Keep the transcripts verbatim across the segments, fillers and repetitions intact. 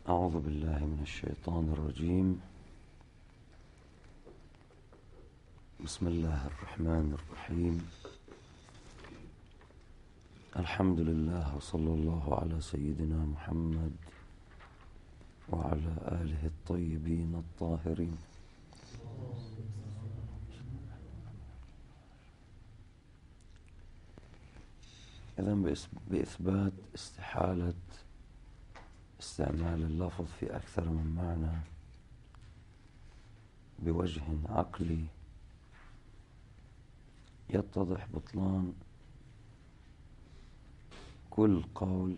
أعوذ بالله من الشيطان الرجيم. بسم الله الرحمن الرحيم. الحمد لله وصلى الله على سيدنا محمد وعلى آله الطيبين الطاهرين. إذن بإثبات استحالة استعمال اللفظ في أكثر من معنى بوجه عقلي يتضح بطلان كل قول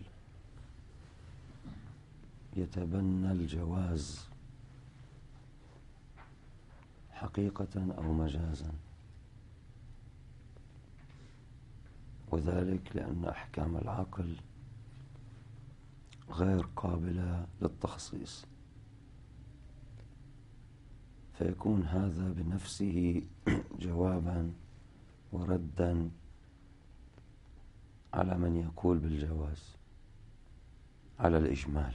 يتبنى الجواز حقيقة أو مجازا، وذلك لأن أحكام العقل غير قابلة للتخصيص، فيكون هذا بنفسه جوابا وردا على من يقول بالجواز على الإجمال.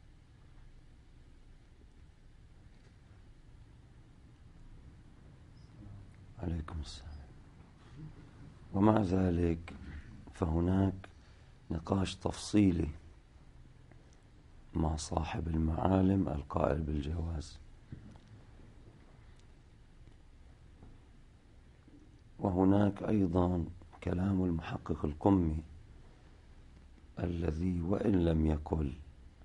عليكم السلام. ومع ذلك فهناك نقاش تفصيلي مع صاحب المعالم القائل بالجواز، وهناك أيضا كلام المحقق القمي الذي وإن لم يقل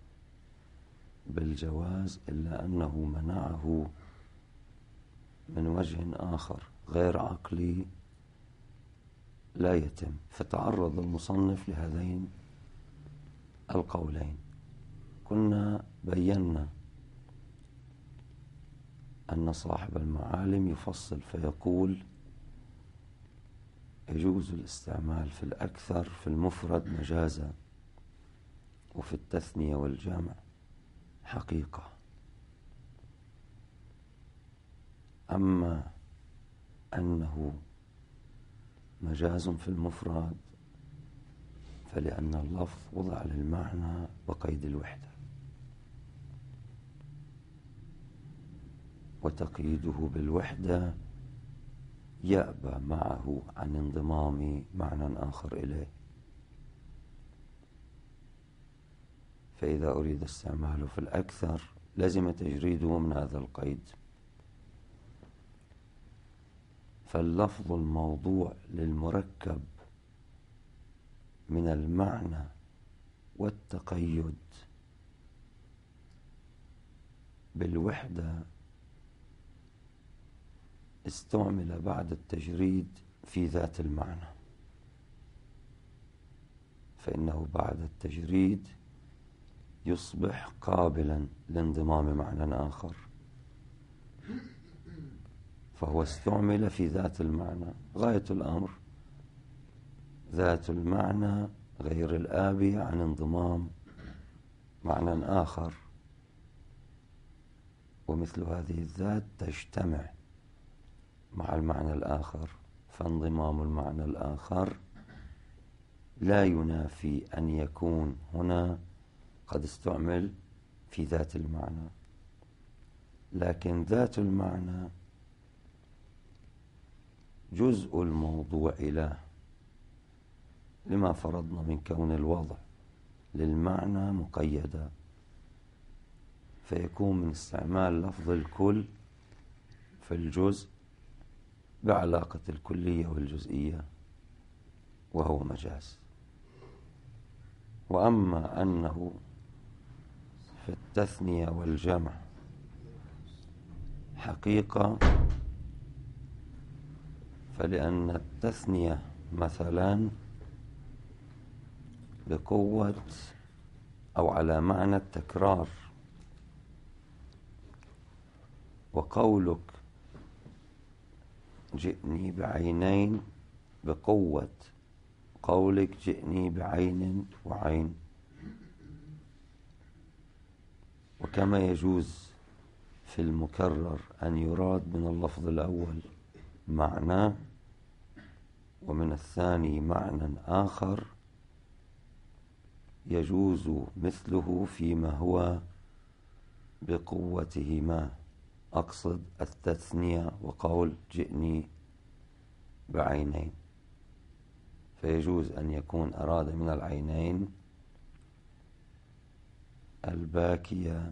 بالجواز إلا أنه منعه من وجه آخر غير عقلي لا يتم، فتعرض المصنف لهذين القولين. كنا بينا أن صاحب المعالم يفصل فيقول يجوز الاستعمال في الأكثر في المفرد مجازا، وفي التثنية والجمع حقيقة. أما أنه مجاز في المفرد فلأن اللفظ وضع للمعنى بقيد الوحدة، وتقييده بالوحدة يأبى معه عن انضمام معنى آخر إليه، فإذا أريد استعماله في الأكثر لازم تجريده من هذا القيد. فاللفظ الموضوع للمركب من المعنى والتقيد بالوحدة استعمل بعد التجريد في ذات المعنى، فإنه بعد التجريد يصبح قابلا لانضمام معنى آخر، فهو استعمل في ذات المعنى. غاية الأمر ذات المعنى غير الآبية عن انضمام معنى آخر، ومثل هذه الذات تجتمع مع المعنى الآخر، فانضمام المعنى الآخر لا ينافي أن يكون هنا قد استعمل في ذات المعنى، لكن ذات المعنى جزء الموضوع له، لما فرضنا من كون الوضع للمعنى مقيدا، فيكون من استعمال لفظ الكل في الجزء بعلاقة الكلية والجزئية، وهو مجاز. وأما أنه في التثنية والجمع حقيقة، فلأن التثنية مثلا بقوة أو على معنى التكرار، وقولك جئني بعينين بقوة قولك جئني بعين وعين. وكما يجوز في المكرر أن يراد من اللفظ الأول معنى ومن الثاني معنى آخر، يجوز مثله فيما هو بقوتهما، أقصد التثنية وقول جئني بعينين، فيجوز أن يكون أراد من العينين الباكية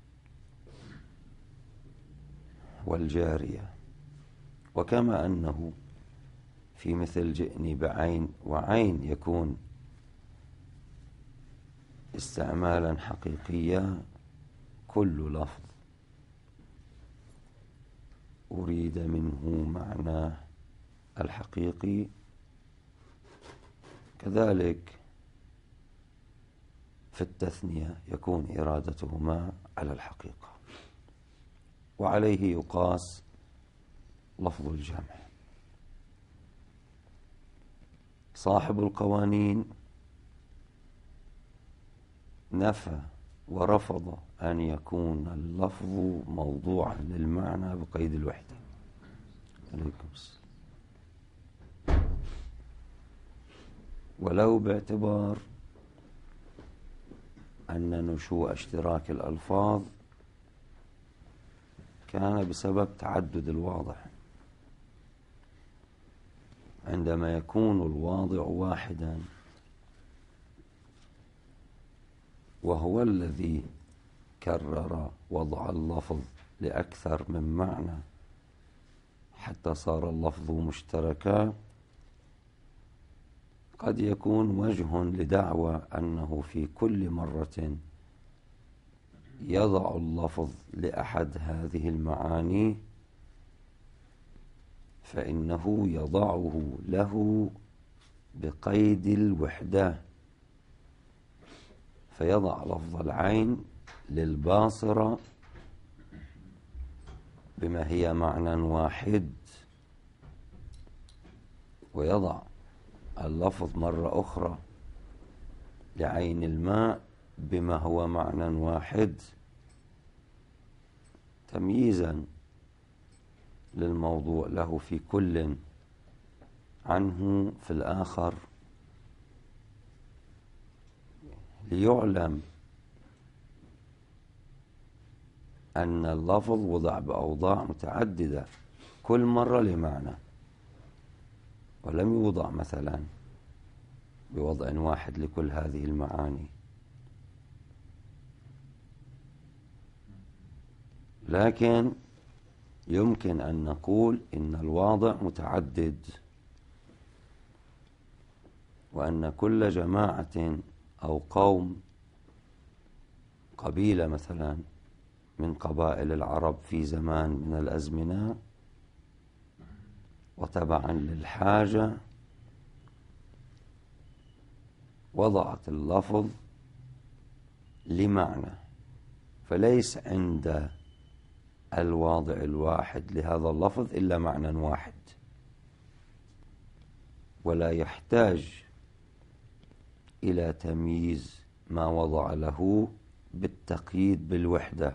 والجارية. وكما أنه في مثل جئني بعين وعين يكون استعمالا حقيقيا، كل لفظ أريد منه معناه الحقيقي كذلك في التثنية يكون إرادتهما على الحقيقة، وعليه يقاس لفظ الجمع. صاحب القوانين نفى ورفض أن يكون اللفظ موضوعا للمعنى بقيد الوحدة. عليكم السلام. ولو باعتبار أن نشوء اشتراك الألفاظ كان بسبب تعدد الواضع، عندما يكون الواضع واحدا وهو الذي كرر وضع اللفظ لأكثر من معنى حتى صار اللفظ مشتركا، قد يكون وجه لدعوى أنه في كل مرة يضع اللفظ لأحد هذه المعاني فإنه يضعه له بقيد الوحدة، فيضع لفظ العين للباصرة بما هي معنى واحد، ويضع اللفظ مرة أخرى لعين الماء بما هو معنى واحد، تمييزا للموضوع له في كل عنه في الآخر، ليعلم أن اللفظ وضع بأوضاع متعددة كل مرة لمعنى، ولم يوضع مثلا بوضع واحد لكل هذه المعاني. لكن يمكن أن نقول إن الواضع متعدد، وأن كل جماعة أو قوم، قبيلة مثلا من قبائل العرب في زمان من الأزمنة وتبعا للحاجة وضعت اللفظ لمعنى، فليس عند الواضع الواحد لهذا اللفظ إلا معنى واحد، ولا يحتاج إلى تمييز ما وضع له بالتقييد بالوحدة،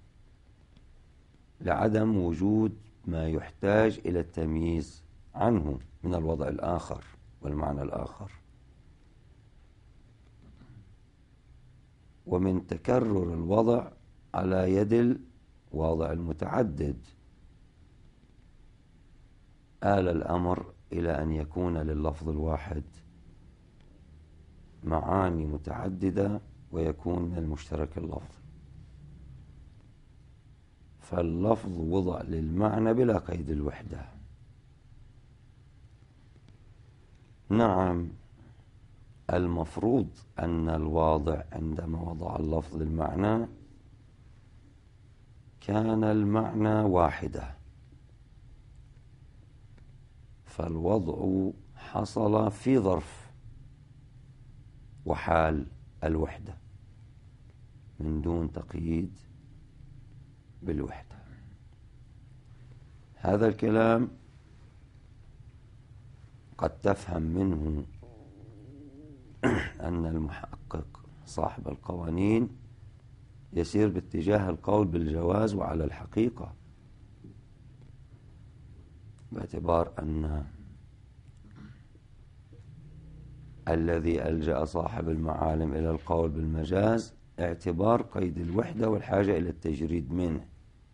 لعدم وجود ما يحتاج إلى التمييز عنه من الوضع الآخر والمعنى الآخر. ومن تكرر الوضع على يد الواضع المتعدد آل الأمر إلى أن يكون لللفظ الواحد معاني متعددة ويكون من المشترك اللفظي، فاللفظ وضع للمعنى بلا قيد الوحدة. نعم، المفروض أن الواضع عندما وضع اللفظ للمعنى كان المعنى واحدة، فالوضع حصل في ظرف وحال الوحدة من دون تقييد بالوحدة. هذا الكلام قد تفهم منه أن المحقق صاحب القوانين يسير باتجاه القول بالجواز وعلى الحقيقة، باعتبار أن الذي ألجأ صاحب المعالم إلى القول بالمجاز اعتبار قيد الوحدة والحاجة إلى التجريد منه.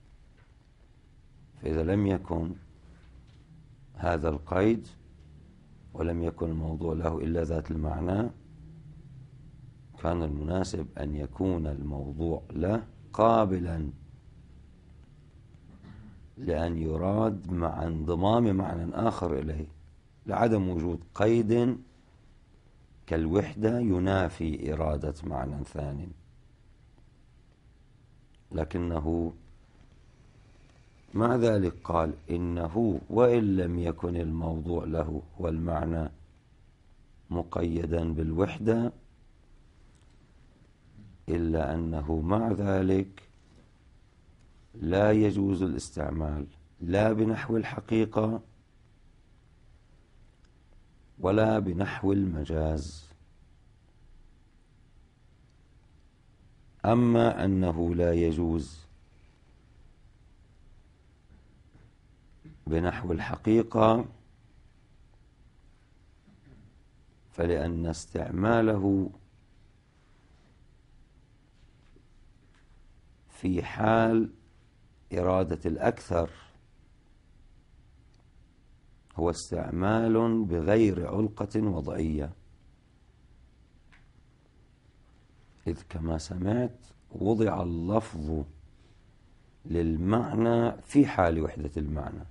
فإذا لم يكن هذا القيد ولم يكن الموضوع له إلا ذات المعنى، كان المناسب أن يكون الموضوع له قابلا لأن يراد مع انضمام معنى آخر إليه، لعدم وجود قيد كالوحدة ينافي إرادة معنى ثاني. لكنه مع ذلك قال إنه وإن لم يكن الموضوع له والمعنى مقيدا بالوحدة، إلا أنه مع ذلك لا يجوز الاستعمال لا بنحو الحقيقة ولا بنحو المجاز. أما أنه لا يجوز بنحو الحقيقة فلأن استعماله في حال إرادة الأكثر هو استعمال بغير علقة وضعية، إذ كما سمعت وضع اللفظ للمعنى في حال وحدة المعنى،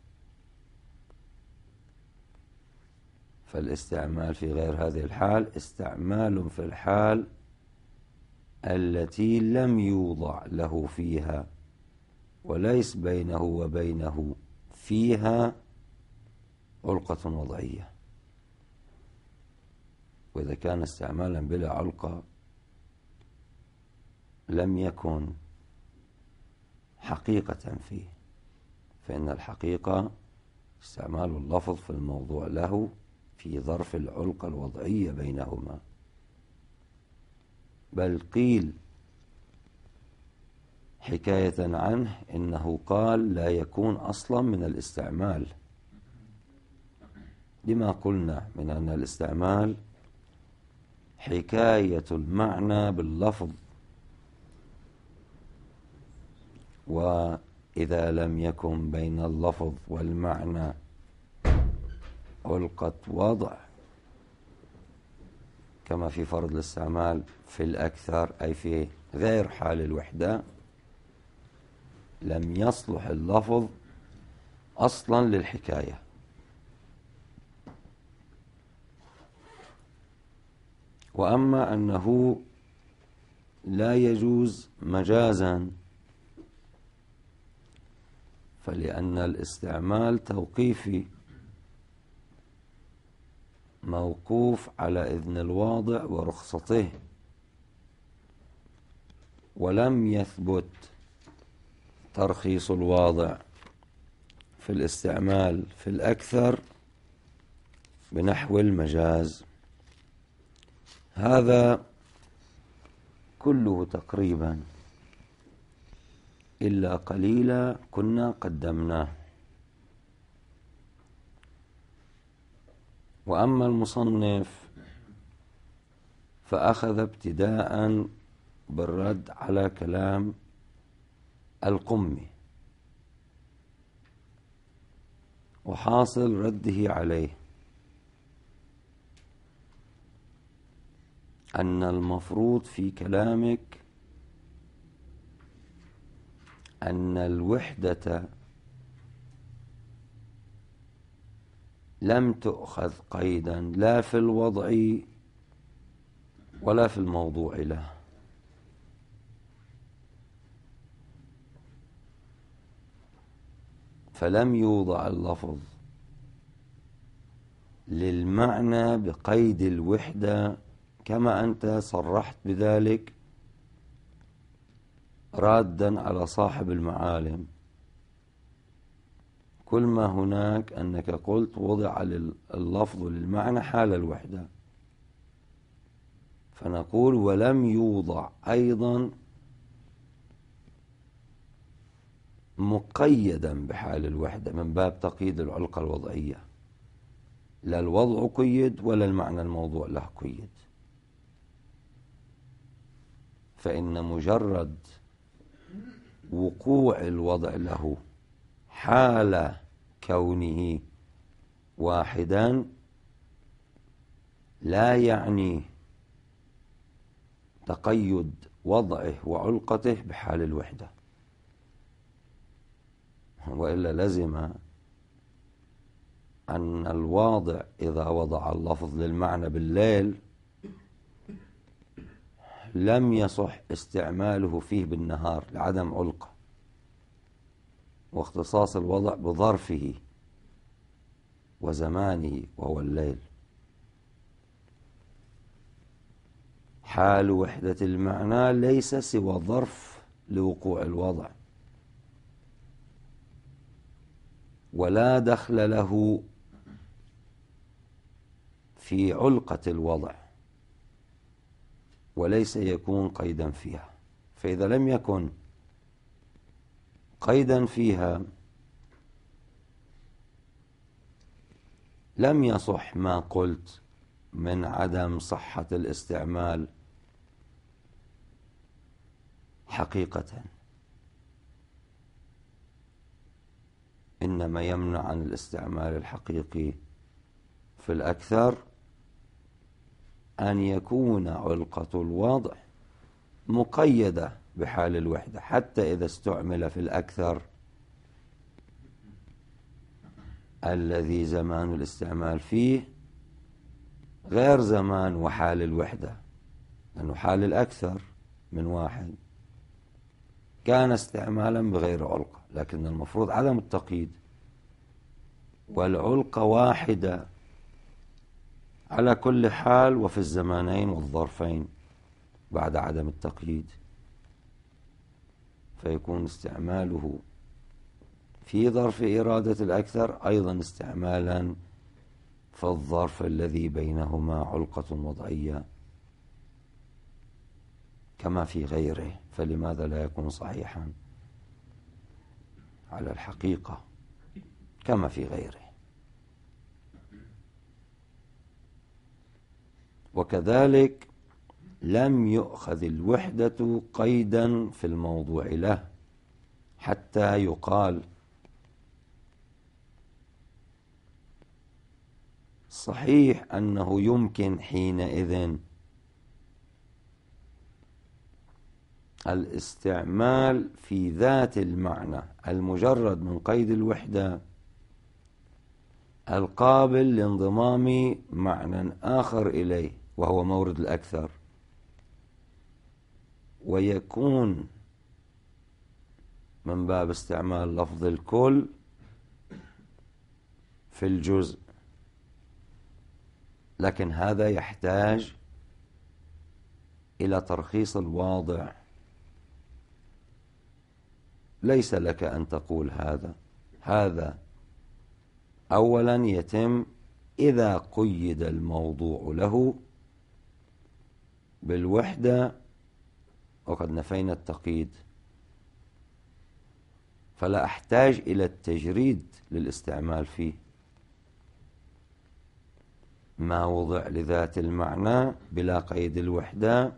فالاستعمال في غير هذه الحال استعمال في الحال التي لم يوضع له فيها وليس بينه وبينه فيها علقة وضعية. وإذا كان استعمالا بلا علقة لم يكن حقيقة فيه، فإن الحقيقة استعمال اللفظ في الموضوع له في ظرف العلقة الوضعية بينهما. بل قيل حكاية عنه إنه قال لا يكون أصلا من الاستعمال، لما قلنا من أن الاستعمال حكاية المعنى باللفظ، وإذا لم يكن بين اللفظ والمعنى علقة وضع كما في فرض الاستعمال في الأكثر أي في غير حال الوحدة، لم يصلح اللفظ أصلا للحكاية. وأما أنه لا يجوز مجازا فلأن الاستعمال توقيفي موقوف على إذن الواضع ورخصته، ولم يثبت ترخيص الواضع في الاستعمال في الأكثر بنحو المجاز. هذا كله تقريبا إلا قليلا كنا قدمناه. وأما المصنف فأخذ ابتداء بالرد على كلام القمي، وحاصل رده عليه أن المفروض في كلامك أن الوحدة لم تؤخذ قيدا لا في الوضع ولا في الموضوع له، فلم يوضع اللفظ للمعنى بقيد الوحدة كما أنت صرحت بذلك رادا على صاحب المعالم. كل ما هناك أنك قلت وضع اللفظ للمعنى حال الوحدة، فنقول ولم يوضع أيضا مقيدا بحال الوحدة من باب تقييد العلقة الوضعية، لا الوضع قيد ولا المعنى الموضوع له قيد. فإن مجرد وقوع الوضع له حال كونه واحدا لا يعني تقيد وضعه وعلقته بحال الوحدة، وإلا لزم أن الواضع إذا وضع اللفظ للمعنى بالليل لم يصح استعماله فيه بالنهار لعدم علقة واختصاص الوضع بظرفه وزمانه وهو الليل. حال وحدة المعنى ليس سوى ظرف لوقوع الوضع، ولا دخل له في علقة الوضع، وليس يكون قيدا فيها. فإذا لم يكن قيدا فيها لم يصح ما قلت من عدم صحة الاستعمال حقيقة، إنما يمنع عن الاستعمال الحقيقي في الأكثر أن يكون علقة الوضع مقيدة بحال الوحدة، حتى إذا استعمل في الأكثر الذي زمان الاستعمال فيه غير زمان وحال الوحدة، لأنه حال الأكثر من واحد كان استعمالا بغير علقة، لكن المفروض عدم التقييد، والعلقة واحدة على كل حال وفي الزمانين والظرفين بعد عدم التقييد، فيكون استعماله في ظرف إرادة الأكثر أيضا استعمالا في الظرف الذي بينهما علقة وضعية كما في غيره، فلماذا لا يكون صحيحا على الحقيقة كما في غيره؟ وكذلك لم يؤخذ الوحدة قيدا في الموضوع له حتى يقال صحيح أنه يمكن حينئذ الاستعمال في ذات المعنى المجرد من قيد الوحدة القابل لانضمام معنى آخر إليه وهو مورد الأكثر، ويكون من باب استعمال لفظ الكل في الجزء، لكن هذا يحتاج إلى ترخيص الواضع. ليس لك أن تقول هذا هذا أولا يتم إذا قيد الموضوع له بالوحدة وقد نفينا التقييد، فلا أحتاج إلى التجريد للاستعمال فيه. ما وضع لذات المعنى بلا قيد الوحدة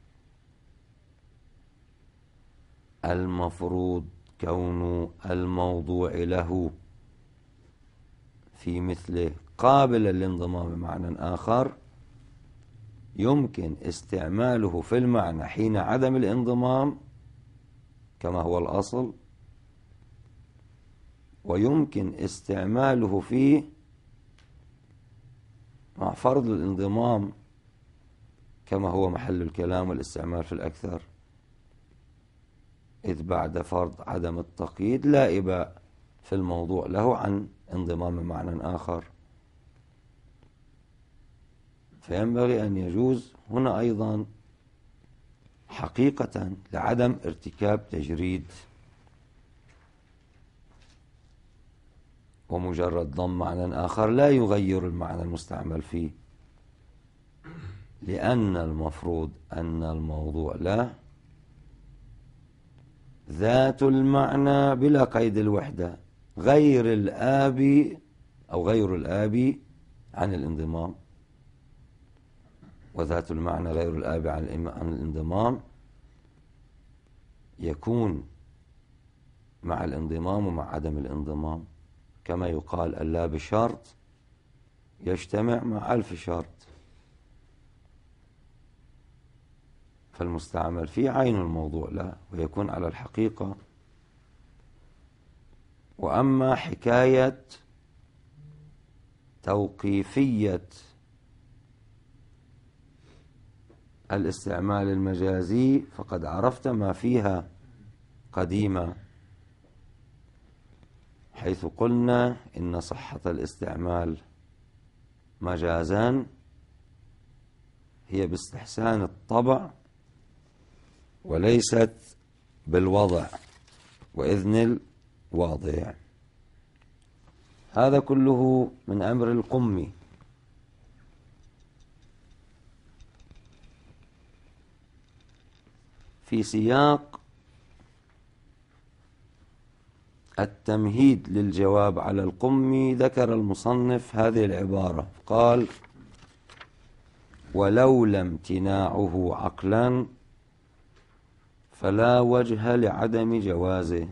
المفروض كون الموضوع له في مثله قابلا لانضمام معنى آخر يمكن استعماله في المعنى حين عدم الانضمام كما هو الأصل، ويمكن استعماله فيه مع فرض الانضمام كما هو محل الكلام والاستعمال في الأكثر، إذ بعد فرض عدم التقييد لا إباء في الموضوع له عن انضمام معنى آخر. فينبغي أن يجوز هنا أيضا حقيقة لعدم ارتكاب تجريد، ومجرد ضم معنى آخر لا يغير المعنى المستعمل فيه، لأن المفروض أن الموضوع له ذات المعنى بلا قيد الوحدة غير الآبي أو غير الآبي عن الانضمام، وذات المعنى غير الآبي عن الانضمام يكون مع الانضمام ومع عدم الانضمام، كما يقال اللا بشرط يجتمع مع ألف شرط، فالمستعمل في عين الموضوع لا ويكون على الحقيقة. وأما حكاية توقيفية الاستعمال المجازي فقد عرفت ما فيها قديما، حيث قلنا إن صحة الاستعمال مجازا هي باستحسان الطبع وليست بالوضع وإذن الواضع. هذا كله من أمر القمي. في سياق التمهيد للجواب على القمي ذكر المصنف هذه العبارة، قال: ولولا امتناعه عقلا فلا وجه لعدم جوازه.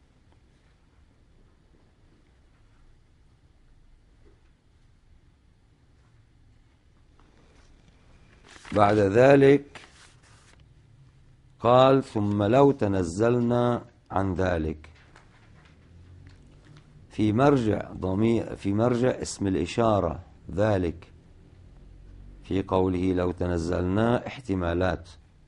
بعد ذلك قال: ثم لو تنزلنا عن ذلك، في مرجع ضمير في مرجع اسم الإشارة ذلك، في قوله لو تنزلنا احتمالات.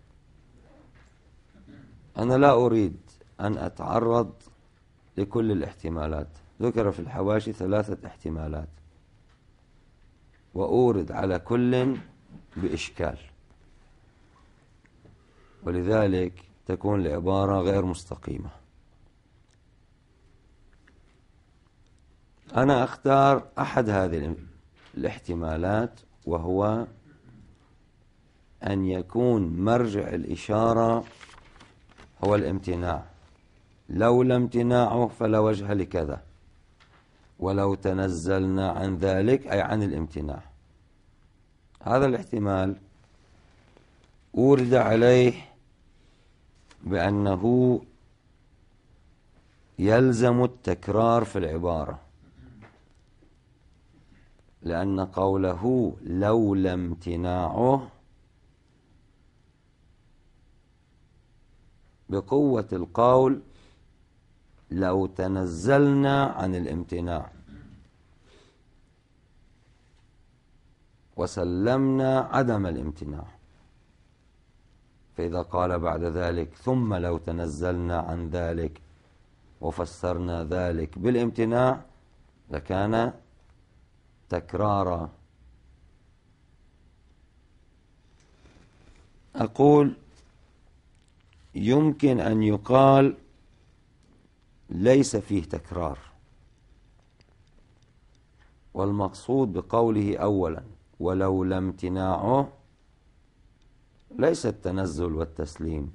أنا لا أريد أن أتعرض لكل الاحتمالات، ذكر في الحواشي ثلاثة احتمالات وأورد على كل بإشكال، ولذلك تكون العبارة غير مستقيمة. أنا أختار أحد هذه الاحتمالات، وهو أن يكون مرجع الإشارة هو الامتناع، لولا امتناعه فلا وجه لكذا، ولو تنزلنا عن ذلك أي عن الامتناع. هذا الاحتمال أورد عليه بأنه يلزم التكرار في العبارة، لأن قوله لولا امتناعه بقوة القول لو تنزلنا عن الامتناع وسلمنا عدم الامتناع، فإذا قال بعد ذلك ثم لو تنزلنا عن ذلك وفسرنا ذلك بالامتناع لكان تكرارا. أقول يمكن أن يقال ليس فيه تكرار، والمقصود بقوله أولا ولولا امتناعه ليس التنزل والتسليم،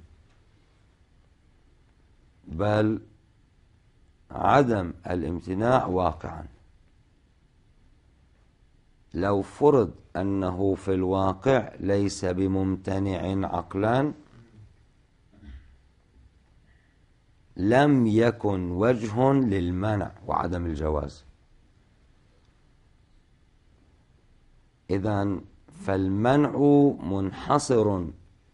بل عدم الامتناع واقعا. لو فرض أنه في الواقع ليس بممتنع عقلا لم يكن وجه للمنع وعدم الجواز. إذن فالمنع منحصر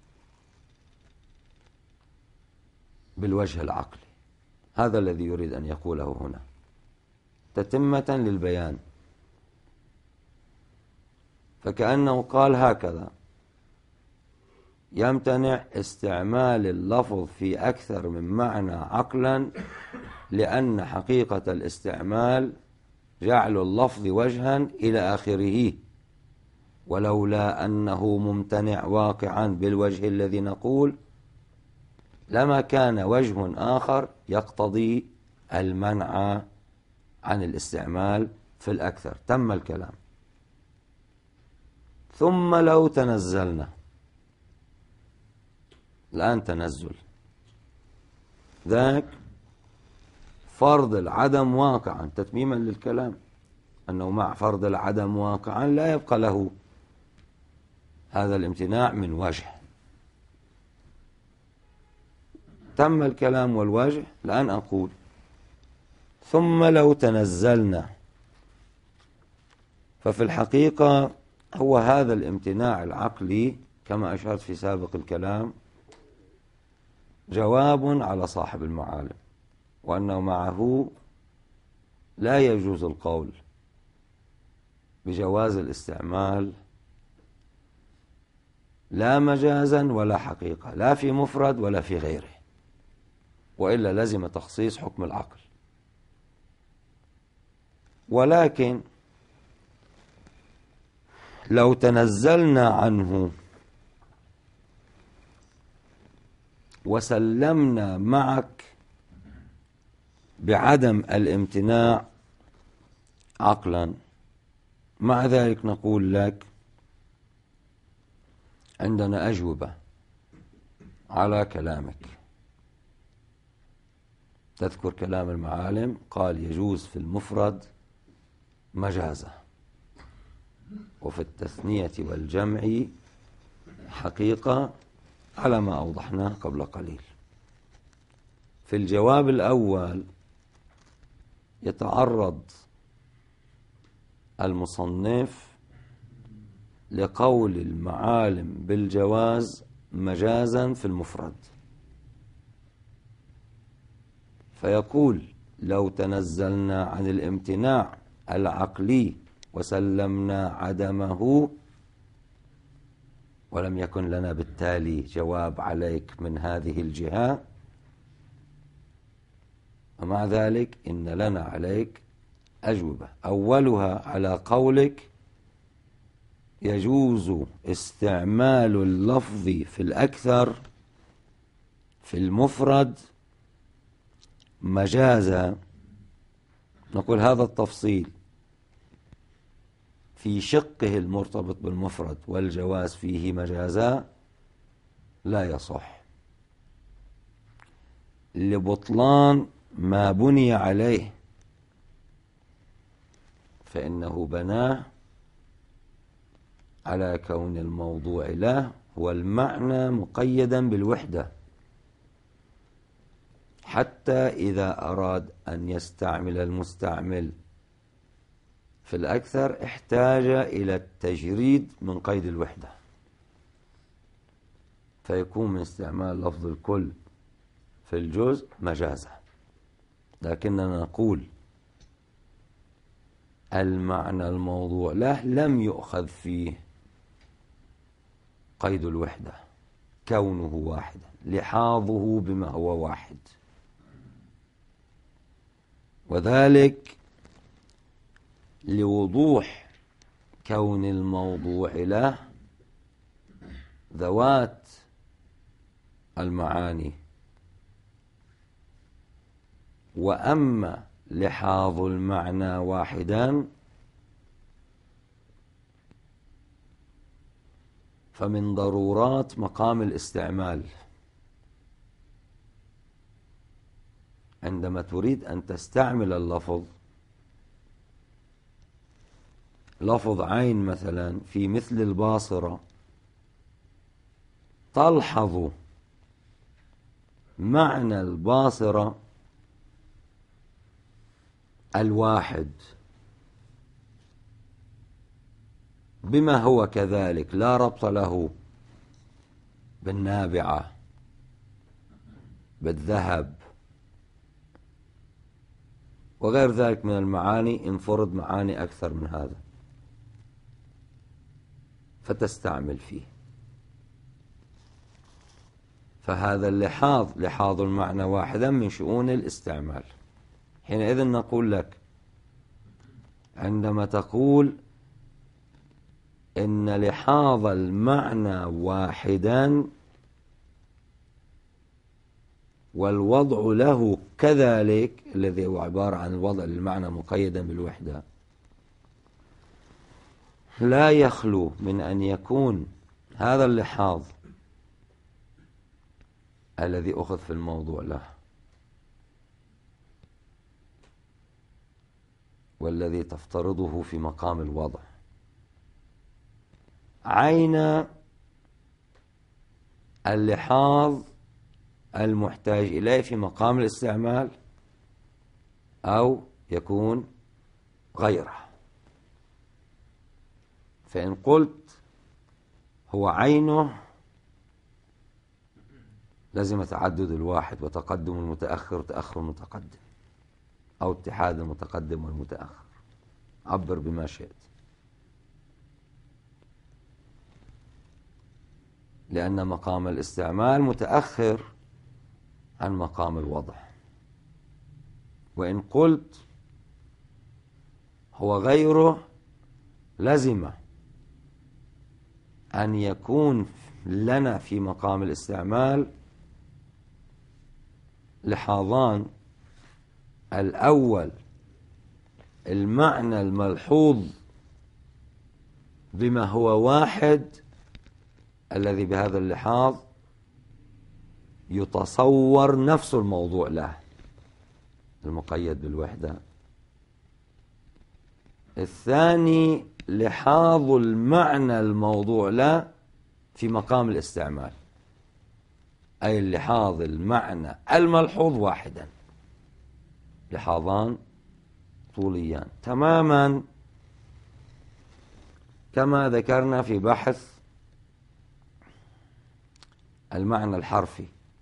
بالوجه العقلي، هذا الذي يريد أن يقوله هنا تتمة للبيان. فكأنه قال هكذا: يمتنع استعمال اللفظ في أكثر من معنى عقلا، لأن حقيقة الاستعمال جعل اللفظ وجها إلى آخره، ولولا أنه ممتنع واقعا بالوجه الذي نقول لما كان وجه آخر يقتضي المنع عن الاستعمال في الأكثر. تم الكلام. ثم لو تنزلنا، الآن تنزل، ذاك فرض العدم واقعا تتميما للكلام، أنه مع فرض العدم واقعا لا يبقى له هذا الامتناع من وجه. تم الكلام والوجه. الآن أقول ثم لو تنزلنا، ففي الحقيقة هو هذا الامتناع العقلي كما أشرت في سابق الكلام جواب على صاحب المعالم، وأنه معه لا يجوز القول بجواز الاستعمال لا مجازا ولا حقيقة، لا في مفرد ولا في غيره، وإلا لزم تخصيص حكم العقل. ولكن لو تنزلنا عنه وسلمنا معك بعدم الامتناع عقلا، مع ذلك نقول لك عندنا أجوبة على كلامك. تذكر كلام المعالم قال يجوز في المفرد مجازة، وفي التثنية والجمع حقيقة، على ما أوضحناه قبل قليل. في الجواب الأول يتعرض المصنف لقول المعالم بالجواز مجازا في المفرد، فيقول لو تنزلنا عن الامتناع العقلي وسلمنا عدمه ولم يكن لنا بالتالي جواب عليك من هذه الجهة، ومع ذلك إن لنا عليك أجوبة. أولها على قولك يجوز استعمال اللفظ في الأكثر في المفرد مجازا. نقول هذا التفصيل في شقه المرتبط بالمفرد والجواز فيه مجازا لا يصح، لبطلان ما بني عليه، فإنه بناه على كون الموضوع له هو المعنى مقيدا بالوحدة، حتى إذا أراد أن يستعمل المستعمل في الأكثر احتاج إلى التجريد من قيد الوحدة، فيكون من استعمال لفظ الكل في الجزء مجازا. لكننا نقول المعنى الموضوع له لم يؤخذ فيه قيد الوحدة، كونه واحدا، لحاظه بما هو واحد، وذلك لوضوح كون الموضوع له ذوات المعاني. وأما لحاظ المعنى واحدا فمن ضرورات مقام الاستعمال. عندما تريد أن تستعمل اللفظ، لفظ عين مثلا في مثل الباصرة، تلحظ معنى الباصرة الواحد بما هو كذلك، لا ربط له بالنابعة، بالذهب وغير ذلك من المعاني، إن فرض معاني أكثر من هذا فتستعمل فيه. فهذا اللحاظ لحاظ المعنى واحدا من شؤون الاستعمال. حينئذ نقول لك عندما تقول إن لحاظ المعنى واحدا والوضع له كذلك، الذي هو عبارة عن الوضع للمعنى مقيدا بالوحدة، لا يخلو من أن يكون هذا اللحاظ الذي أخذ في الموضوع له والذي تفترضه في مقام الوضع عين اللحاظ المحتاج إليه في مقام الاستعمال أو يكون غيره. فإن قلت هو عينه لازم تعدد الواحد وتقدم المتأخر وتأخر المتقدم، أو اتحاد المتقدم والمتأخر، عبر بما شئت، لأن مقام الاستعمال متأخر عن مقام الوضع. وإن قلت هو غيره لزم أن يكون لنا في مقام الاستعمال لحاظان: الأول المعنى الملحوظ بما هو واحد الذي بهذا اللحاظ يتصور نفس الموضوع له، المقيد بالوحدة. الثاني لحاظ المعنى الموضوع له في مقام الاستعمال، أي لحاظ المعنى الملحوظ واحدا، لحاظان طوليان تماما كما ذكرنا في بحث المعنى الحرفي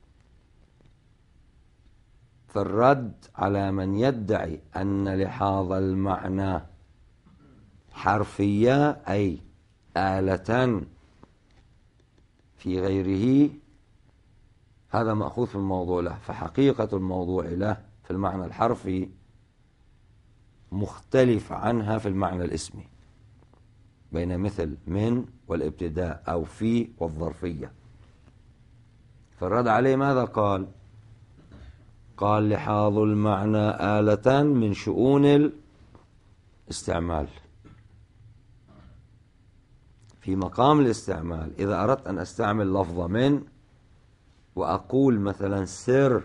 في الرد على من يدعي أن لحاظ المعنى حرفية، أي آلة في غيره، هذا مأخوذ في الموضوع له. فحقيقة الموضوع له في المعنى الحرفي مختلف عنها في المعنى الاسمي، بين مثل من والابتداء أو في والظرفية. فالرد عليه ماذا قال؟ قال لحاظ المعنى آلة من شؤون الاستعمال. في مقام الاستعمال إذا أردت أن أستعمل لفظ من وأقول مثلا سر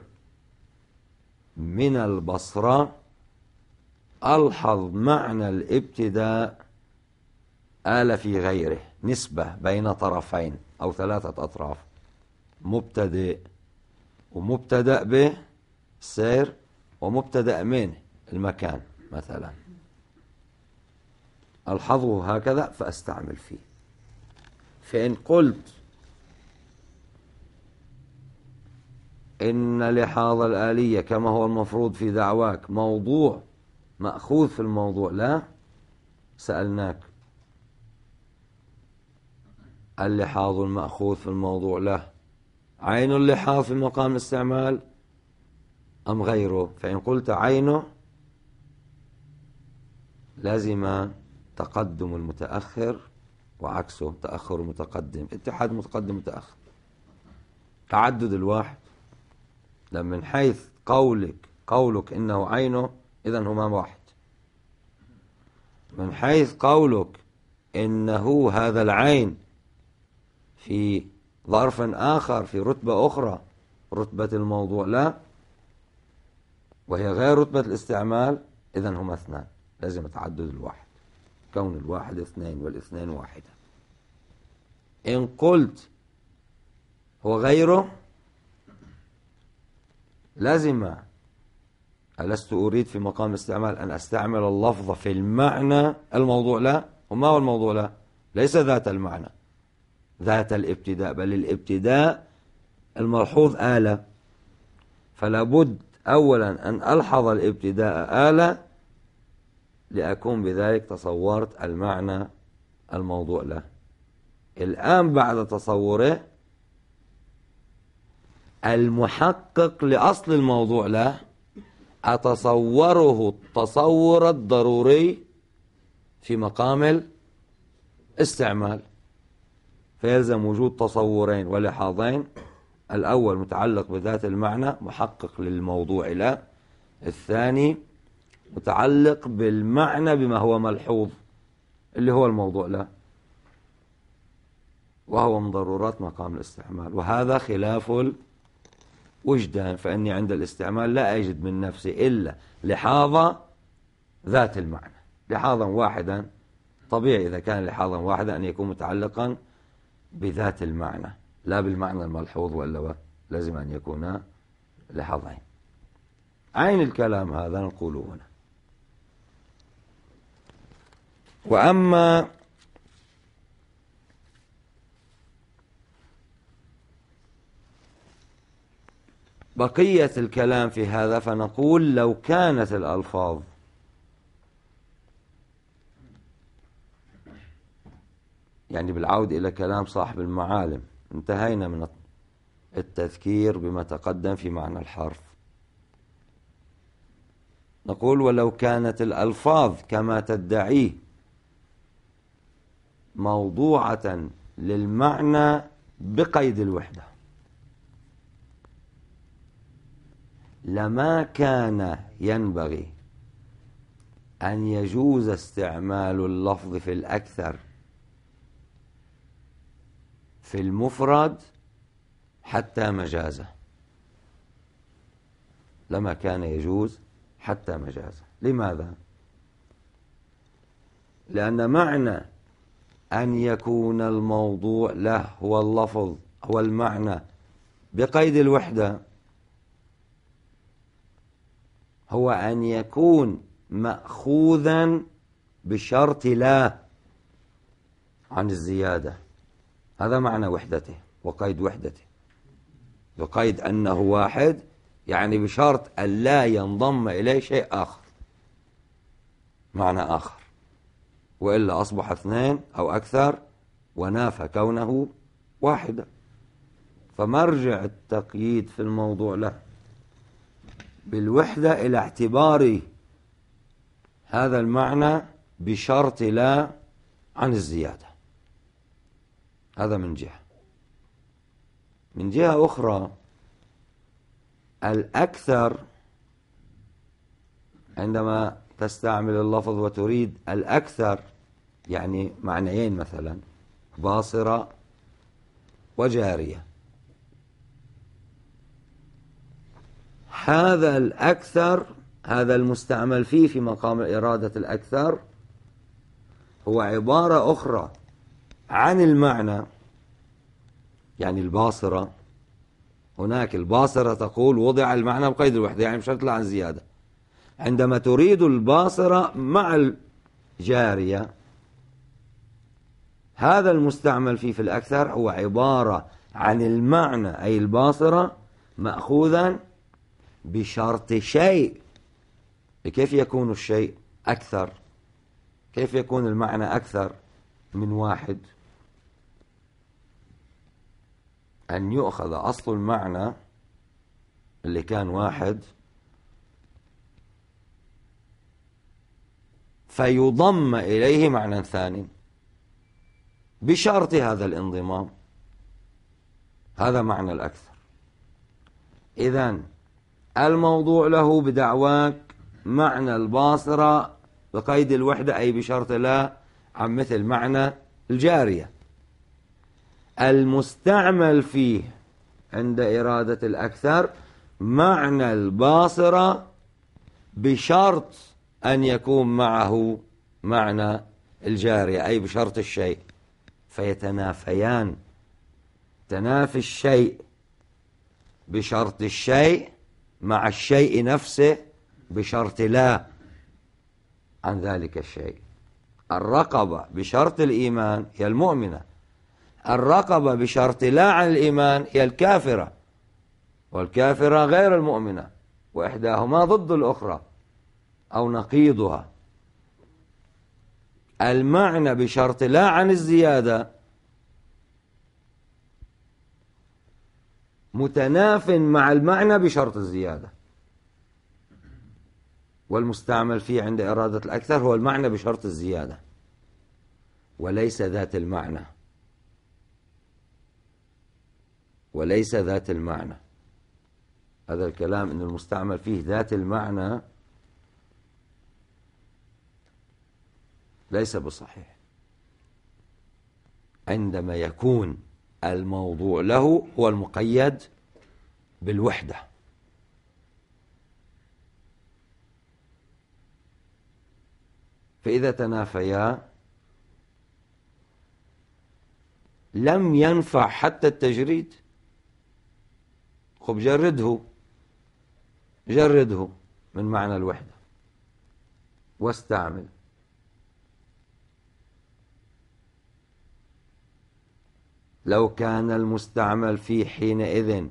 من البصرة، ألحظ معنى الابتداء آل في غيره، نسبة بين طرفين أو ثلاثة أطراف، مبتدئ ومبتدأ به السير ومبتدأ منه المكان مثلا، ألحظه هكذا فأستعمل فيه. فإن قلت إن لحاظ الآلية كما هو المفروض في دعواك موضوع مأخوذ في الموضوع لا، سألناك اللحاظ المأخوذ في الموضوع له عين اللحاظ في مقام الاستعمال أم غيره؟ فإن قلت عينه لازم تقدم المتأخر وعكسه تأخر المتقدم، اتحاد متقدم متأخر، تعدد الواحد. لما من حيث قولك قولك إنه عينه إذن هما واحد، من حيث قولك إنه هذا العين في ظرف آخر في رتبة أخرى، رتبة الموضوع لا، وهي غير رتبة الاستعمال، إذن هما اثنان، لازم تعدد الواحد، كون الواحد اثنين والاثنين واحدة. إن قلت هو غيره لازم، ألست أريد في مقام الاستعمال أن أستعمل اللفظ في المعنى الموضوع لا. وما هو الموضوع لا؟ ليس ذات المعنى ذات الابتداء، بل الابتداء الملحوظ آلة، فلا بد أولا أن ألحظ الابتداء آلة لأكون بذلك تصورت المعنى الموضوع له. الآن بعد تصوره المحقق لأصل الموضوع له أتصوره التصور الضروري في مقام الاستعمال، فيلزم وجود تصورين ولحاظين: الأول متعلق بذات المعنى محقق للموضوع له، الثاني متعلق بالمعنى بما هو ملحوظ اللي هو الموضوع له، وهو من ضرورات مقام الاستعمال. وهذا خلاف الوجدان، فإني عند الاستعمال لا أجد من نفسي إلا لحاظ ذات المعنى، لحاظا واحدا. طبيعي إذا كان لحاظا واحدا أن يكون متعلقا بذات المعنى لا بالمعنى الملحوظ ولا لازم أن يكون لحظين. أين الكلام هذا نقول هنا؟ وأما بقية الكلام في هذا فنقول لو كانت الألفاظ يعني بالعودة إلى كلام صاحب المعالم، انتهينا من التذكير بما تقدم في معنى الحرف. نقول ولو كانت الألفاظ كما تدعيه موضوعة للمعنى بقيد الوحدة لما كان ينبغي أن يجوز استعمال اللفظ في الأكثر في المفرد حتى مجازه، لما كان يجوز حتى مجازه. لماذا؟ لأن معنى أن يكون الموضوع له هو اللفظ هو المعنى بقيد الوحدة هو أن يكون مأخوذا بشرط لا عن الزيادة. هذا معنى وحدته وقيد وحدته، بقيد أنه واحد يعني بشرط أن لا ينضم إليه شيء آخر، معنى آخر، وإلا أصبح اثنين أو أكثر ونافى كونه واحدا. فمرجع التقييد في الموضوع له بالوحدة إلى اعتبار هذا المعنى بشرط لا عن الزيادة. هذا من جهة. من جهة أخرى الأكثر عندما تستعمل اللفظ وتريد الأكثر يعني معنيين مثلا باصرة وجارية، هذا الأكثر هذا المستعمل فيه في مقام إرادة الأكثر هو عبارة أخرى عن المعنى. يعني الباصرة هناك الباصرة تقول وضع المعنى بقيد الوحدة يعني بشرط لا عن زيادة. عندما تريد الباصرة مع الجارية هذا المستعمل فيه في الأكثر هو عبارة عن المعنى أي الباصرة مأخوذا بشرط شيء. كيف يكون الشيء أكثر؟ كيف يكون المعنى أكثر من واحد؟ أن يؤخذ أصل المعنى اللي كان واحد فيضم إليه معنى ثاني بشرط هذا الانضمام. هذا معنى الأكثر. إذن الموضوع له بدعواك معنى الباصرة بقيد الوحدة أي بشرط لا عن مثل معنى الجارية. المستعمل فيه عند إرادة الأكثر معنى الباصرة بشرط أن يكون معه معنى الجارية أي بشرط الشيء، فيتنافيان. تنافي الشيء بشرط الشيء مع الشيء نفسه بشرط لا عن ذلك الشيء. الرقبة بشرط الإيمان هي المؤمنة، الرقبة بشرط لا عن الإيمان هي الكافرة، والكافرة غير المؤمنة، وإحداهما ضد الأخرى أو نقيضها. المعنى بشرط لا عن الزيادة متناف مع المعنى بشرط الزيادة، والمستعمل فيه عند إرادة الأكثر هو المعنى بشرط الزيادة وليس ذات المعنى، وليس ذات المعنى. هذا الكلام إن المستعمل فيه ذات المعنى ليس بصحيح. عندما يكون الموضوع له هو المقيد بالوحدة. فإذا تنافيا لم ينفع حتى التجريد، خب جرده، جرده من معنى الوحدة واستعمل. لو كان المستعمل في حينئذ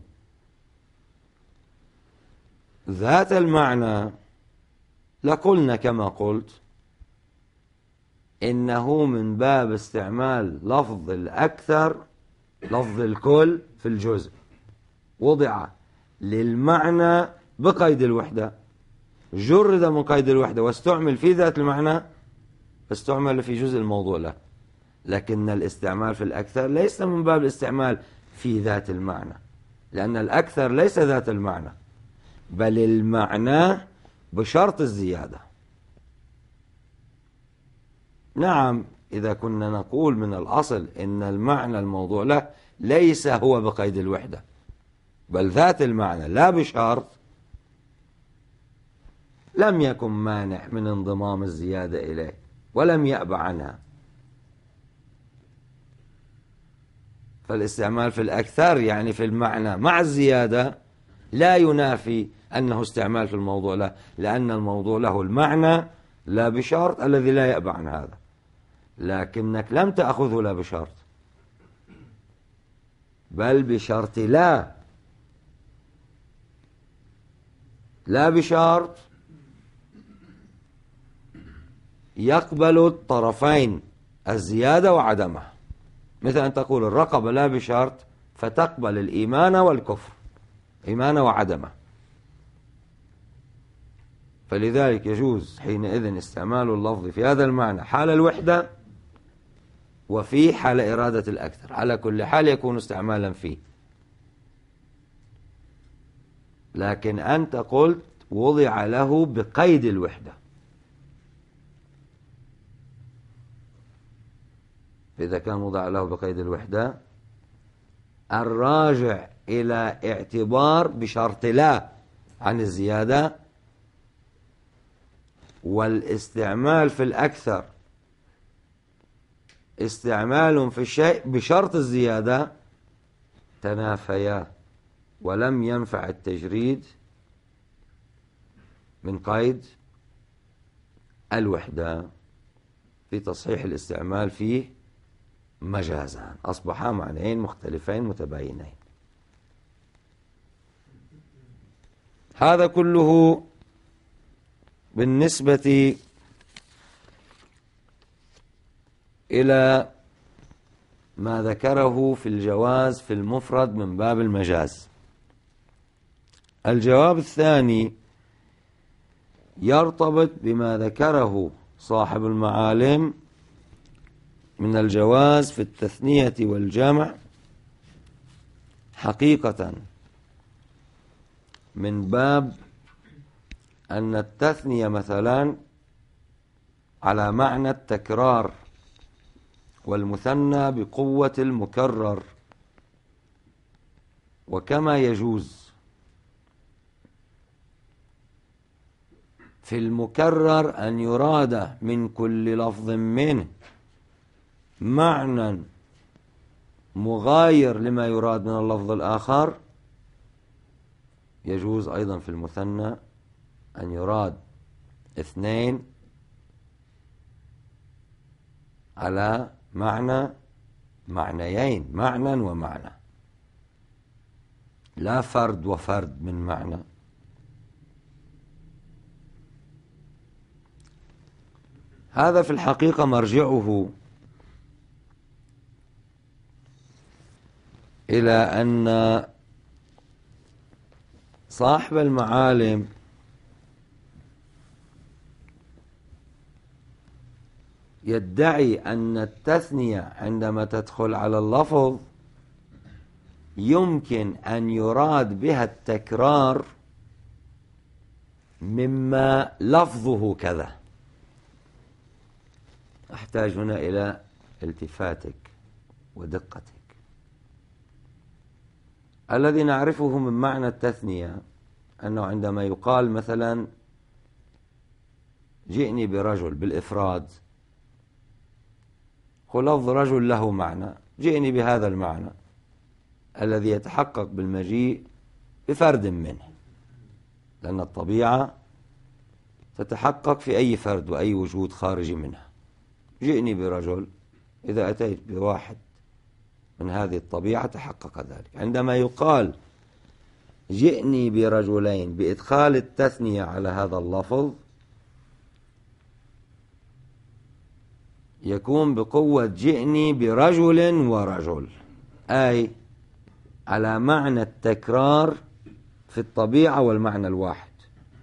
ذات المعنى لقلنا كما قلت إنه من باب استعمال لفظ الأكثر، لفظ الكل في الجزء، وضع للمعنى بقيد الوحدة، جرد من قيد الوحدة واستعمل في ذات المعنى، استعمل في جزء الموضوع له. لكن الاستعمال في الأكثر ليس من باب الاستعمال في ذات المعنى، لأن الأكثر ليس ذات المعنى، بل المعنى بشرط الزيادة. نعم، إذا كنا نقول من الأصل إن المعنى الموضوع له ليس هو بقيد الوحدة بل ذات المعنى لا بشرط، لم يكن مانع من انضمام الزيادة إليه ولم يأبى عنها. فالاستعمال في الأكثر يعني في المعنى مع الزيادة لا ينافي أنه استعمال في الموضوع له، لأن الموضوع له المعنى لا بشرط الذي لا يأبى عن هذا، لكنك لم تأخذه لا بشرط بل بشرط لا، لا بشرط يقبل الطرفين الزيادة وعدمها، مثل أن تقول الرقبة لا بشرط فتقبل الإيمان والكفر، إيمان وعدمه. فلذلك يجوز حينئذ استعمال اللفظ في هذا المعنى حال الوحدة وفي حال إرادة الأكثر، على كل حال يكون استعمالا فيه. لكن أنت قلت وضع له بقيد الوحدة، إذا كان وضع له بقيد الوحدة الراجع إلى اعتبار بشرط لا عن الزيادة، والاستعمال في الأكثر استعمال في الشيء بشرط الزيادة، تنافيا ولم ينفع التجريد من قيد الوحدة في تصحيح الاستعمال فيه مجازان، أصبحا معنيين مختلفين متباينين. هذا كله بالنسبة إلى ما ذكره في الجواز في المفرد من باب المجاز. الجواب الثاني يرتبط بما ذكره صاحب المعالم من الجواز في التثنية والجمع حقيقة، من باب أن التثنية مثلا على معنى التكرار، والمثنى بقوة المكرر، وكما يجوز في المكرر أن يراد من كل لفظ منه معنى مغاير لما يراد من اللفظ الآخر، يجوز أيضا في المثنى أن يراد اثنين على معنى معنيين، معنى ومعنى، لا فرد وفرد من معنى. هذا في الحقيقة مرجعه إلى أن صاحب المعالم يدعي أن التثنية عندما تدخل على اللفظ يمكن أن يراد بها التكرار مما لفظه كذا. أحتاج هنا إلى التفاتك ودقتك. الذي نعرفه من معنى التثنية أنه عندما يقال مثلا جئني برجل بالإفراد، هو لفظ رجل له معنى، جئني بهذا المعنى الذي يتحقق بالمجيء بفرد منه، لأن الطبيعة تتحقق في أي فرد وأي وجود خارجي منها. جئني برجل، إذا أتيت بواحد من هذه الطبيعة تحقق ذلك. عندما يقال جئني برجلين بإدخال التثنية على هذا اللفظ يكون بقوة جئني برجل ورجل، أي على معنى التكرار في الطبيعة والمعنى الواحد،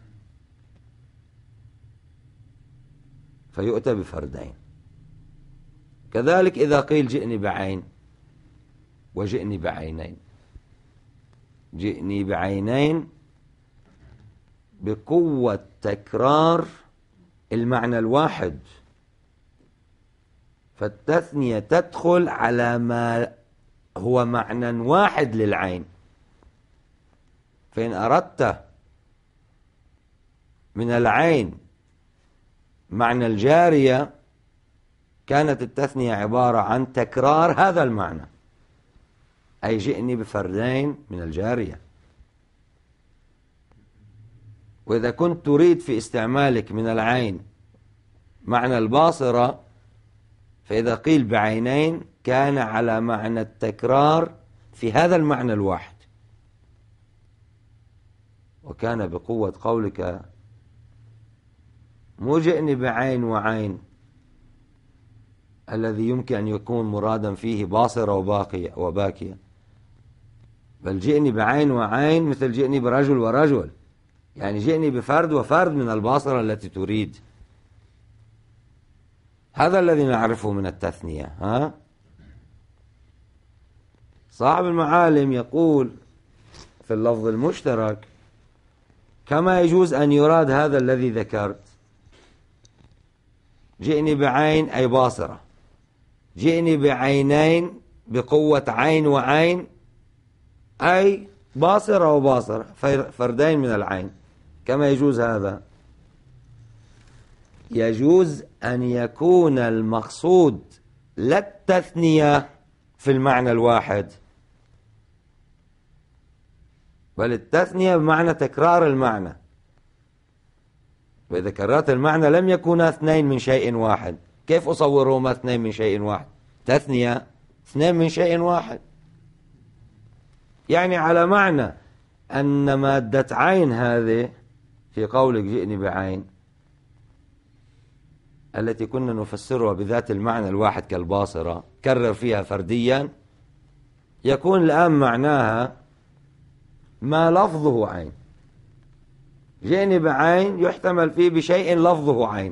فيؤتى بفردين. كذلك إذا قيل جئني بعين وجئني بعينين، جئني بعينين بقوة تكرار المعنى الواحد، فالتثنية تدخل على ما هو معنى واحد للعين. فإن أردت من العين معنى الجارية كانت التثنية عبارة عن تكرار هذا المعنى، أي جئني بفردين من الجارية. وإذا كنت تريد في استعمالك من العين معنى الباصرة، فإذا قيل بعينين كان على معنى التكرار في هذا المعنى الواحد، وكان بقوة قولك مو جئني بعين وعين الذي يمكن أن يكون مرادا فيه باصرة وباقية وباكية، بل جئني بعين وعين مثل جئني برجل ورجل، يعني جئني بفرد وفرد من الباصرة التي تريد. هذا الذي نعرفه من التثنية. ها؟ صاحب المعالم يقول في اللفظ المشترك كما يجوز أن يراد هذا الذي ذكرت، جئني بعين أي باصرة، جئني بعينين بقوة عين وعين أي باصرة وباصرة، فردين من العين. كما يجوز هذا، يجوز أن يكون المقصود لا التثنية في المعنى الواحد، بل التثنية بمعنى تكرار المعنى. وإذا كررت المعنى لم يكونا اثنين من شيء واحد، كيف أصورهما اثنين من شيء واحد؟ تثنية اثنين من شيء واحد، يعني على معنى أن مادة عين هذه في قولك جئني بعين التي كنا نفسرها بذات المعنى الواحد كالباصرة، كرر فيها فرديا، يكون الآن معناها ما لفظه عين. جئني بعين يحتمل فيه بشيء لفظه عين،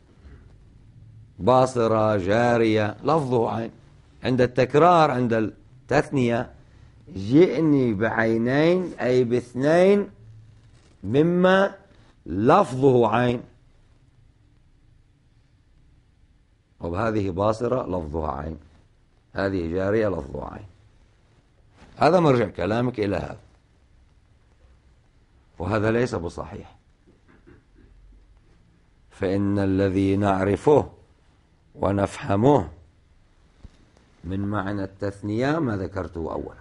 باصرة جارية لفظه عين. عند التكرار عند التثنية جئني بعينين أي باثنين مما لفظه عين، وهذه باصرة لفظها عين، هذه جارية لفظها عين. هذا مرجع كلامك إلى هذا، وهذا ليس بصحيح. فإن الذي نعرفه ونفهمه من معنى التثنية ما ذكرته أولا،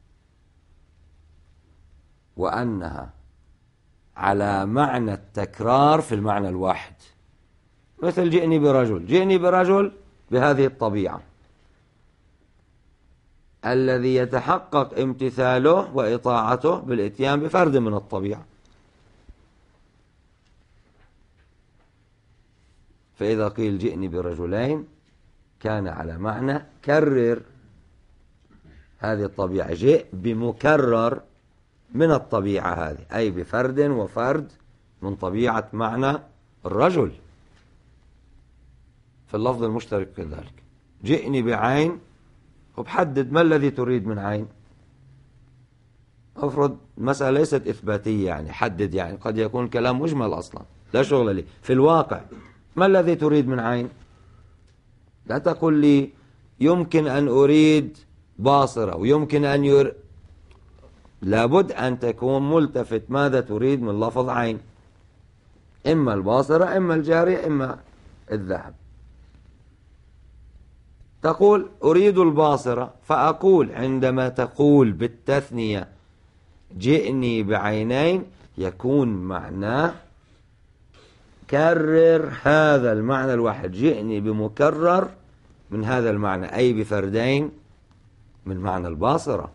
وأنها على معنى التكرار في المعنى الواحد، مثل جئني برجل، جئني برجل بهذه الطبيعة الذي يتحقق امتثاله وإطاعته بالإتيان بفرد من الطبيعة. فإذا قيل جئني برجلين كان على معنى كرر هذه الطبيعة، جئ بمكرر من الطبيعة هذه، أي بفرد وفرد من طبيعة معنى الرجل. في اللفظ المشترك كذلك، جئني بعين، وبحدد ما الذي تريد من عين. أفرض مسألة ليست إثباتية، يعني حدد، يعني قد يكون كلام مجمل أصلا لا شغل لي في الواقع. ما الذي تريد من عين؟ لا تقل لي يمكن أن أريد باصرة ويمكن أن ير... لابد أن تكون ملتفت ماذا تريد من لفظ عين، إما الباصرة إما الجارية إما الذهب. تقول أريد الباصرة، فأقول عندما تقول بالتثنية جئني بعينين يكون معناه كرر هذا المعنى الواحد، جئني بمكرر من هذا المعنى، أي بفردين من معنى الباصرة،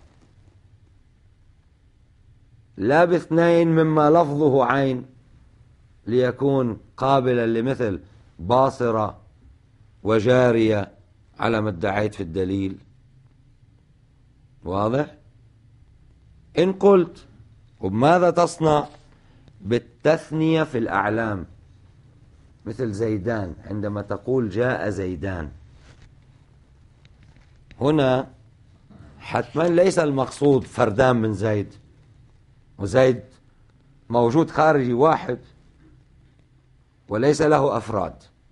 لا باثنين مما لفظه عين ليكون قابلا لمثل باصرة وجارية على ما ادعيت في الدليل. واضح؟ إن قلت وبماذا تصنع؟ بالتثنية في الأعلام، مثل زيدان، عندما تقول جاء زيدان، هنا حتما ليس المقصود فردان من زيد، وزيد موجود خارجي واحد وليس له أفراد،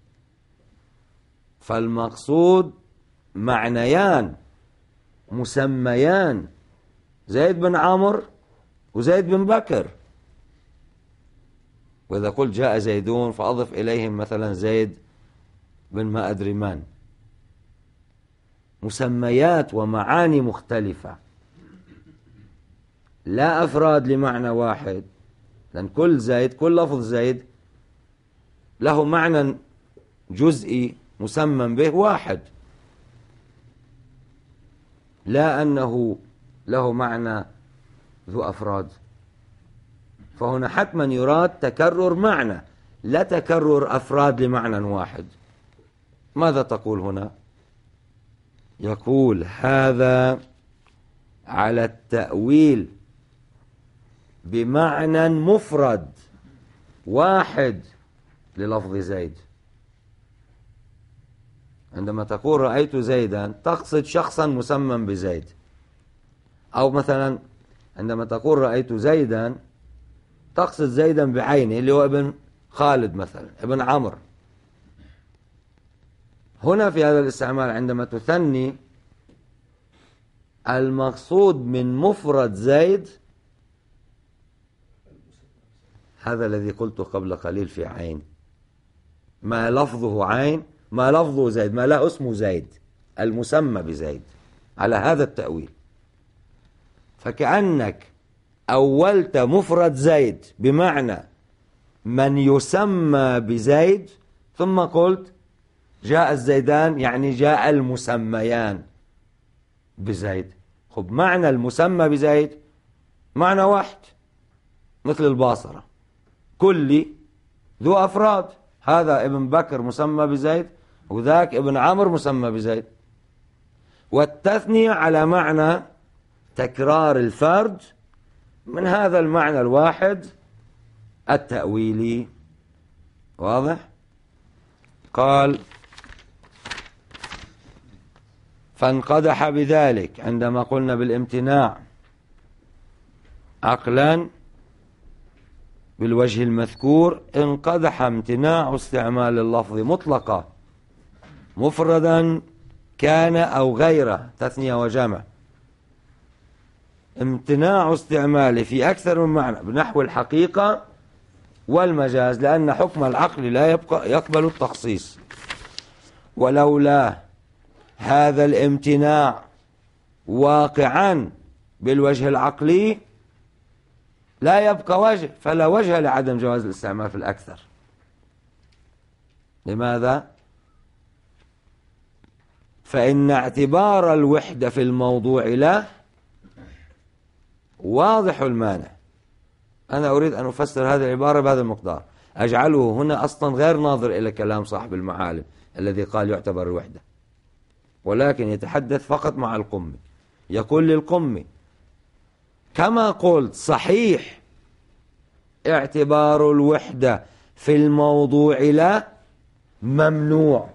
فالمقصود معنيان مسميان، زيد بن عمرو وزيد بن بكر. وإذا قلت جاء زيدون فأضف إليهم مثلا زيد بن ما أدري من، مسميات ومعاني مختلفة، لا أفراد لمعنى واحد، لأن كل زيد، كل لفظ زيد له معنى جزئي مسمى به واحد، لا أنه له معنى ذو أفراد. فهنا حتما يراد تكرر معنى، لا تكرر أفراد لمعنى واحد. ماذا تقول هنا؟ يقول هذا على التأويل بمعنى مفرد واحد للفظ زيد. عندما تقول رأيت زيدا تقصد شخصا مسمى بزيد، أو مثلا عندما تقول رأيت زيدا تقصد زيدا بعينه اللي هو ابن خالد مثلا، ابن عمرو. هنا في هذا الاستعمال عندما تثني المقصود من مفرد زيد هذا الذي قلته قبل قليل في عين، ما لفظه عين، ما لفظه زيد، ما لا اسمه زيد، المسمى بزيد، على هذا التأويل. فكأنك أولت مفرد زيد بمعنى من يسمى بزيد، ثم قلت جاء الزيدان يعني جاء المسميان بزيد. خب معنى المسمى بزيد معنى واحد، مثل الباصرة، كلي ذو أفراد، هذا ابن بكر مسمى بزيد وذاك ابن عمرو مسمى بزيد. والتثنية على معنى تكرار الفرد من هذا المعنى الواحد التأويلي. واضح؟ قال فانقدح بذلك، عندما قلنا بالامتناع عقلا بالوجه المذكور، انقدح امتناع استعمال اللفظ مطلقا مفردا كان أو غيره، تثنية وجمع، امتناع استعماله في أكثر من معنى بنحو الحقيقة والمجاز، لأن حكم العقل لا يبقى يقبل التخصيص. ولولا هذا الامتناع واقعا بالوجه العقلي لا يبقى وجه، فلا وجه لعدم جواز الاستعمال في الأكثر. لماذا؟ فإن اعتبار الوحدة في الموضوع له واضح المانع. أنا أريد أن أفسر هذه العبارة بهذا المقدار، أجعله هنا أصلا غير ناظر إلى كلام صاحب المعالم الذي قال يعتبر الوحدة، ولكن يتحدث فقط مع القمي. يقول للقمي كما قلت صحيح اعتبار الوحدة في الموضوع لا ممنوع،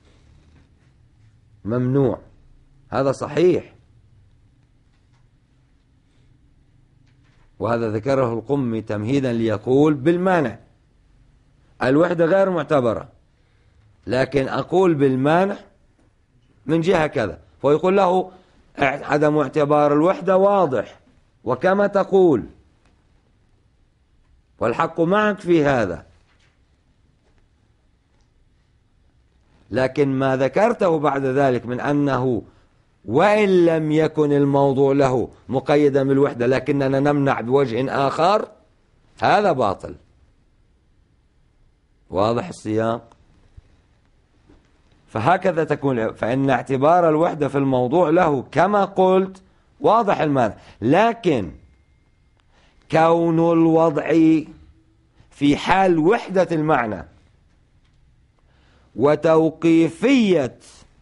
ممنوع، هذا صحيح، وهذا ذكره القمي تمهيدا ليقول بالمانع الوحدة غير معتبرة، لكن أقول بالمانع من جهة كذا، ويقول له عدم اعتبار الوحدة واضح وكما تقول، والحق معك في هذا، لكن ما ذكرته بعد ذلك من أنه وإن لم يكن الموضوع له مقيدا بالوحدة لكننا نمنع بوجه آخر، هذا باطل. واضح السياق؟ فهكذا تكون، فإن اعتبار الوحدة في الموضوع له كما قلت واضح المعنى، لكن كون الوضع في حال وحدة المعنى وتوقيفية،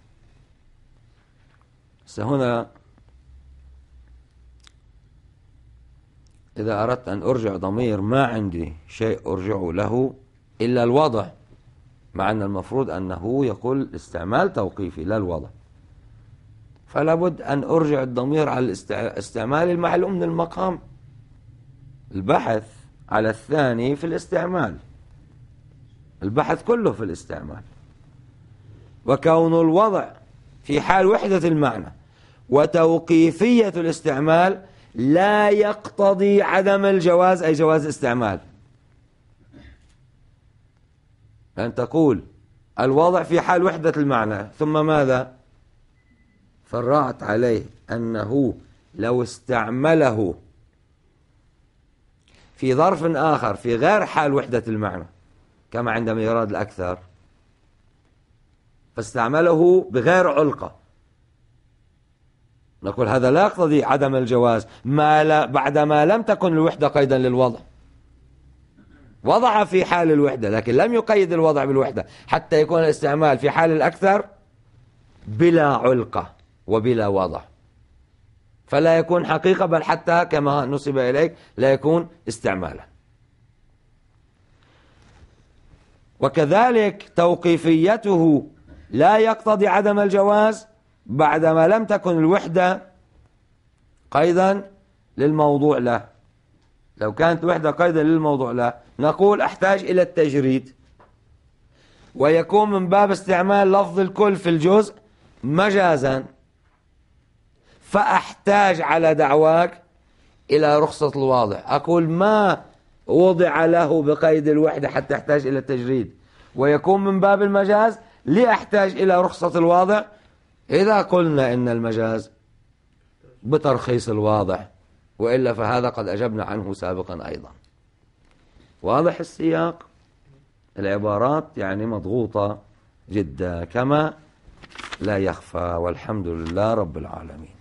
هنا إذا أردت أن أرجع ضمير ما عندي شيء أرجع له إلا الوضع، مع أن المفروض أنه يقول استعمال توقيفي لا الوضع، فلا بد أن أرجع الضمير على الاستعمال المعلوم من المقام، البحث على الثاني في الاستعمال، البحث كله في الاستعمال. وكون الوضع في حال وحدة المعنى وتوقيفية الاستعمال لا يقتضي عدم الجواز، أي جواز استعمال. أن تقول الوضع في حال وحدة المعنى ثم ماذا؟ فرعت عليه أنه لو استعمله في ظرف آخر في غير حال وحدة المعنى، كما عندما يراد الأكثر فاستعمله بغير علقة، نقول هذا لا يقتضي عدم الجواز ما لا بعدما لم تكن الوحدة قيدا للوضع. وضع في حال الوحدة لكن لم يقيد الوضع بالوحدة حتى يكون الاستعمال في حال الأكثر بلا علقة وبلا وضع، فلا يكون حقيقة بل حتى كما نسب إليك لا يكون استعمالا. وكذلك توقيفيته لا يقتضي عدم الجواز بعدما لم تكن الوحدة قيدا للموضوع له. لو كانت وحدة قيدا للموضوع له نقول أحتاج إلى التجريد، ويكون من باب استعمال لفظ الكل في الجزء مجازا، فأحتاج على دعواك إلى رخصة الواضع، أقول ما وضع له بقيد الوحدة حتى أحتاج إلى التجريد، ويكون من باب المجاز لأحتاج إلى رخصة الواضع إذا قلنا إن المجاز بترخيص الواضع، وإلا فهذا قد أجبنا عنه سابقا أيضا. واضح السياق؟ العبارات يعني مضغوطة جدا كما لا يخفى، والحمد لله رب العالمين.